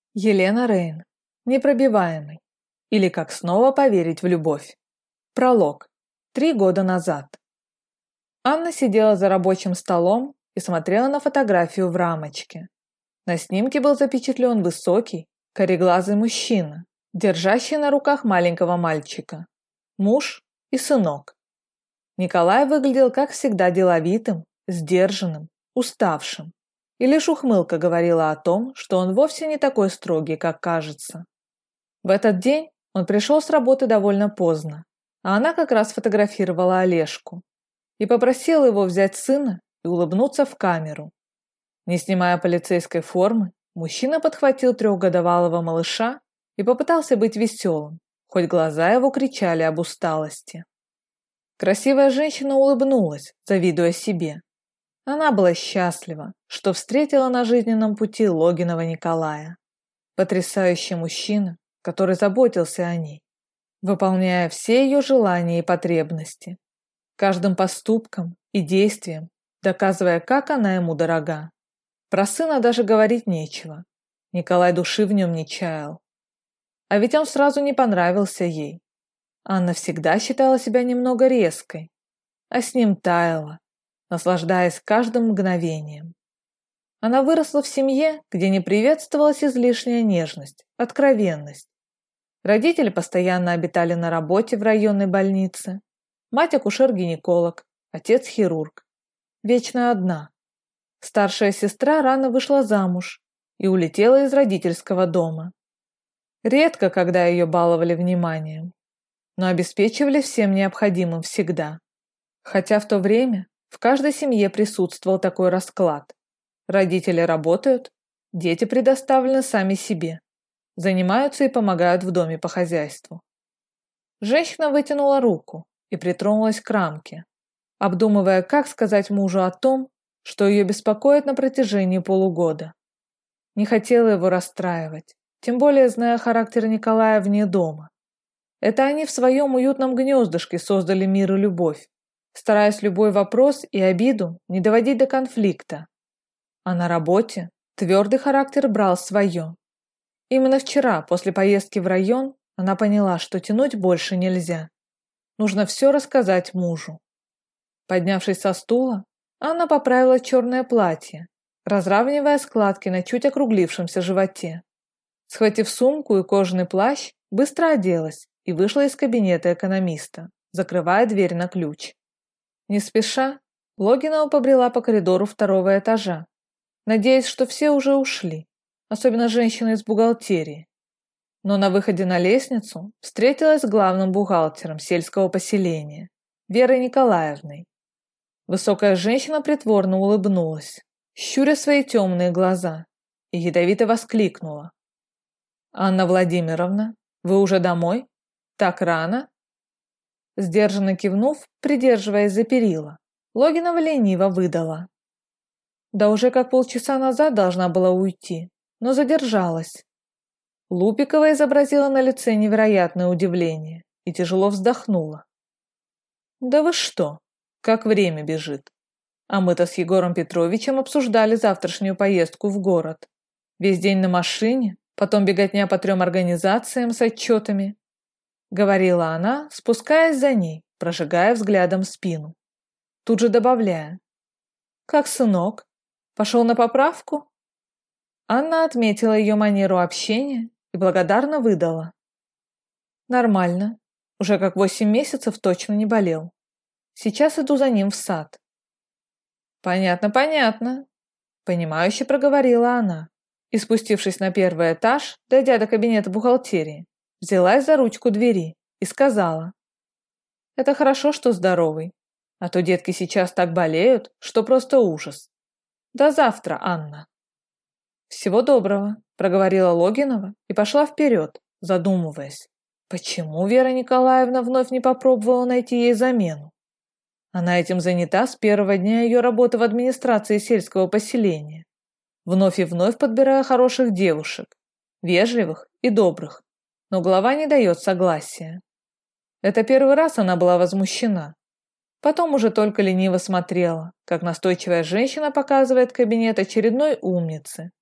Елена Рейн. Непробиваемый. Или как снова поверить в любовь. Пролог. 3 года назад. Анна сидела за рабочим столом и смотрела на фотографию в рамочке. На снимке был запечатлен высокий, кореглазый мужчина, держащий на руках маленького мальчика. Муж и сынок. Николай выглядел, как всегда, деловитым, сдержанным, уставшим. И лишь ухмылка говорила о том, что он вовсе не такой строгий, как кажется. В этот день он пришел с работы довольно поздно, а она как раз фотографировала Олежку и попросила его взять сына и улыбнуться в камеру. Не снимая полицейской формы, мужчина подхватил 3-годовалого малыша и попытался быть веселым, хоть глаза его кричали об усталости. Красивая женщина улыбнулась, завидуя себе. Она была счастлива, что встретила на жизненном пути Логинова Николая. Потрясающий мужчина, который заботился о ней, выполняя все ее желания и потребности, каждым поступком и действием, доказывая, как она ему дорога. Про сына даже говорить нечего. Николай души в нем не чаял. А ведь он сразу не понравился ей. Анна всегда считала себя немного резкой, а с ним таяла, наслаждаясь каждым мгновением. Она выросла в семье, где не приветствовалась излишняя нежность, откровенность. Родители постоянно обитали на работе в районной больнице. Мать акушер-гинеколог, отец хирург. Вечно одна. Старшая сестра рано вышла замуж и улетела из родительского дома. Редко, когда ее баловали вниманием, но обеспечивали всем необходимым всегда. Хотя в то время в каждой семье присутствовал такой расклад. Родители работают, дети предоставлены сами себе, занимаются и помогают в доме по хозяйству. Женщина вытянула руку и притронулась к рамке, обдумывая, как сказать мужу о том, что ее беспокоит на протяжении полугода. Не хотела его расстраивать, тем более зная характер Николая вне дома. Это они в своем уютном гнездышке создали мир и любовь, стараясь любой вопрос и обиду не доводить до конфликта. А на работе твердый характер брал свое. Именно вчера, после поездки в район, она поняла, что тянуть больше нельзя. Нужно все рассказать мужу. Поднявшись со стула, Анна поправила черное платье, разравнивая складки на чуть округлившемся животе. Схватив сумку и кожаный плащ, быстро оделась и вышла из кабинета экономиста, закрывая дверь на ключ. Не спеша, Логинова побрела по коридору 2-го этажа, надеясь, что все уже ушли, особенно женщины из бухгалтерии. Но на выходе на лестницу встретилась с главным бухгалтером сельского поселения, Верой Николаевной. Высокая женщина притворно улыбнулась, щуря свои темные глаза, и ядовито воскликнула. «Анна Владимировна, вы уже домой? Так рано?» Сдержанно кивнув, придерживаясь за перила, Логинова лениво выдала. Да уже как полчаса назад должна была уйти, но задержалась. Лупикова изобразила на лице невероятное удивление и тяжело вздохнула. «Да вы что? Как время бежит. А мы-то с Егором Петровичем обсуждали завтрашнюю поездку в город. Весь день на машине, потом беготня по 3 организациям с отчетами», говорила она, спускаясь за ней, прожигая взглядом спину. Тут же добавляя. «Как сынок? Пошел на поправку?» Анна отметила ее манеру общения и благодарно выдала. «Нормально. Уже как 8 месяцев точно не болел. Сейчас иду за ним в сад». «Понятно, понятно», — понимающе проговорила она и, спустившись на 1-й этаж, дойдя до кабинета бухгалтерии, взялась за ручку двери и сказала. «Это хорошо, что здоровый, а то детки сейчас так болеют, что просто ужас. До завтра, Анна». «Всего доброго», – проговорила Логинова и пошла вперед, задумываясь, почему Вера Николаевна вновь не попробовала найти ей замену. Она этим занята с первого дня ее работы в администрации сельского поселения, вновь и вновь подбирая хороших девушек, вежливых и добрых, но глава не дает согласия. Это первый раз она была возмущена. Потом уже только лениво смотрела, как настойчивая женщина показывает кабинет очередной умницы,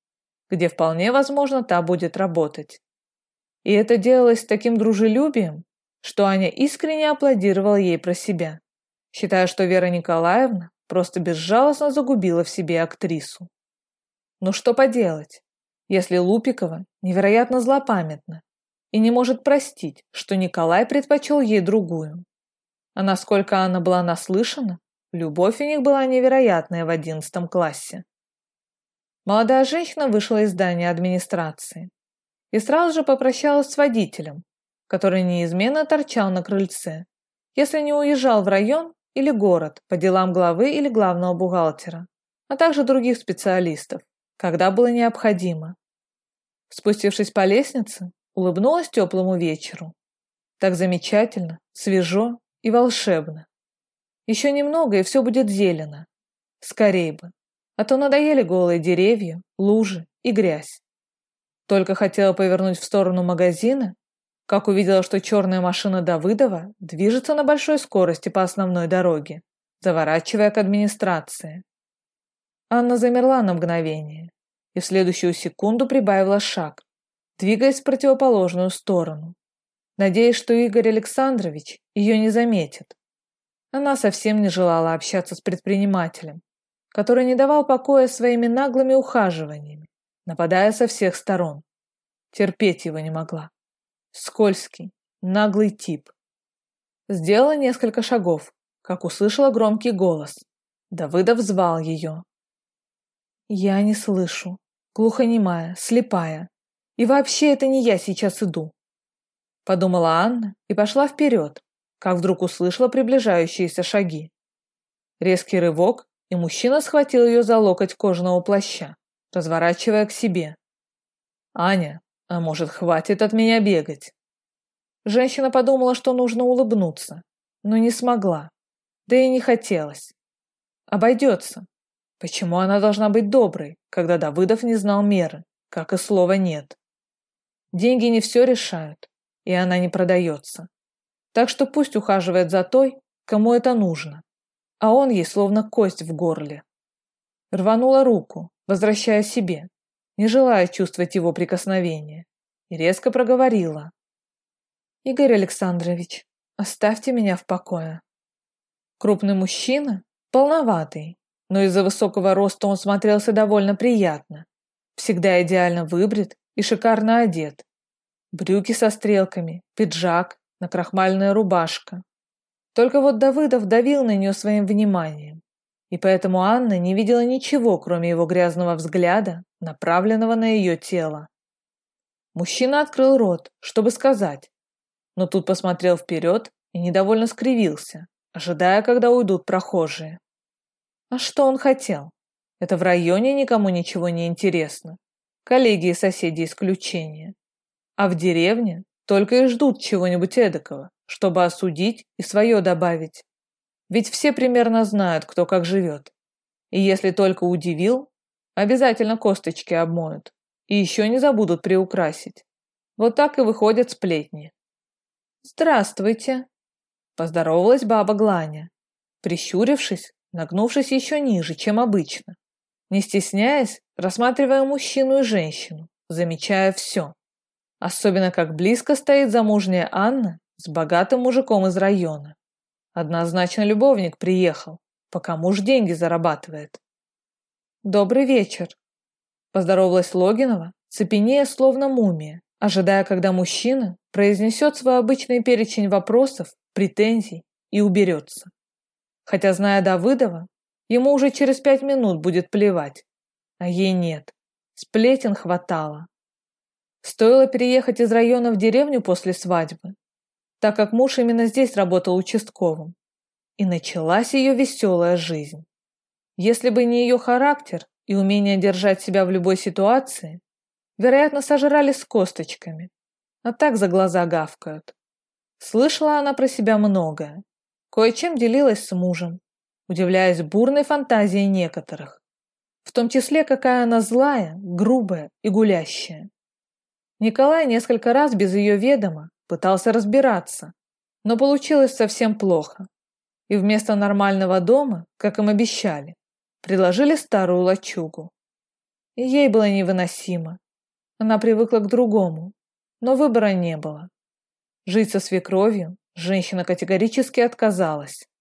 где вполне возможно та будет работать. И это делалось с таким дружелюбием, что Аня искренне аплодировала ей про себя, считая, что Вера Николаевна просто безжалостно загубила в себе актрису. Но что поделать, если Лупикова невероятно злопамятна и не может простить, что Николай предпочел ей другую. А насколько Анна была наслышана, любовь у них была невероятная в 11 классе. Молодая женщина вышла из здания администрации и сразу же попрощалась с водителем, который неизменно торчал на крыльце, если не уезжал в район или город по делам главы или главного бухгалтера, а также других специалистов, когда было необходимо. Спустившись по лестнице, улыбнулась теплому вечеру. Так замечательно, свежо и волшебно. Еще немного, и все будет зелено. Скорей бы, а то надоели голые деревья, лужи и грязь. Только хотела повернуть в сторону магазина, как увидела, что черная машина Давыдова движется на большой скорости по основной дороге, заворачивая к администрации. Анна замерла на мгновение и в следующую секунду прибавила шаг, двигаясь в противоположную сторону, надеясь, что Игорь Александрович ее не заметит. Она совсем не желала общаться с предпринимателем, который не давал покоя своими наглыми ухаживаниями, нападая со всех сторон. Терпеть его не могла. Скользкий, наглый тип. Сделала несколько шагов, как услышала громкий голос. Давыдов звал ее. «Я не слышу. Глухонемая, слепая. И вообще это не я сейчас иду», — подумала Анна и пошла вперед, как вдруг услышала приближающиеся шаги. Резкий рывок, и мужчина схватил ее за локоть кожаного плаща, разворачивая к себе. «Аня, а может, хватит от меня бегать?» Женщина подумала, что нужно улыбнуться, но не смогла, да и не хотелось. Обойдется. Почему она должна быть доброй, когда Давыдов не знал меры, как и слова «нет»? Деньги не все решают, и она не продается. Так что пусть ухаживает за той, кому это нужно, а он ей словно кость в горле. Рванула руку, возвращая себе, не желая чувствовать его прикосновения, и резко проговорила. «Игорь Александрович, оставьте меня в покое». Крупный мужчина, полноватый, но из-за высокого роста он смотрелся довольно приятно, всегда идеально выбрит и шикарно одет. Брюки со стрелками, пиджак, накрахмаленная рубашка. Только вот Давыдов давил на нее своим вниманием, и поэтому Анна не видела ничего, кроме его грязного взгляда, направленного на ее тело. Мужчина открыл рот, чтобы сказать, но тут посмотрел вперед и недовольно скривился, ожидая, когда уйдут прохожие. А что он хотел? Это в районе никому ничего не интересно. Коллеги и соседи исключение. А в деревне только и ждут чего-нибудь эдакого, чтобы осудить и свое добавить. Ведь все примерно знают, кто как живет. И если только удивил, обязательно косточки обмоют. И еще не забудут приукрасить. Вот так и выходят сплетни. «Здравствуйте!» – поздоровалась баба Гланя, прищурившись, нагнувшись еще ниже, чем обычно, не стесняясь, рассматривая мужчину и женщину, замечая все. Особенно как близко стоит замужняя Анна с богатым мужиком из района. Однозначно любовник приехал, пока муж деньги зарабатывает. «Добрый вечер», – поздоровалась Логинова, цепенея словно мумия, ожидая, когда мужчина произнесет свой обычный перечень вопросов, претензий и уберется. Хотя, зная Давыдова, ему уже через 5 минут будет плевать, а ей нет. Сплетен хватало. Стоило переехать из района в деревню после свадьбы, так как муж именно здесь работал участковым. И началась ее веселая жизнь. Если бы не ее характер и умение держать себя в любой ситуации, вероятно, сожрали с косточками, а так за глаза гавкают. Слышала она про себя многое, кое-чем делилась с мужем, удивляясь бурной фантазии некоторых, в том числе, какая она злая, грубая и гулящая. Николай несколько раз без ее ведома пытался разбираться, но получилось совсем плохо. И вместо нормального дома, как им обещали, предложили старую лачугу. И ей было невыносимо. Она привыкла к другому, но выбора не было. Жить со свекровью женщина категорически отказалась.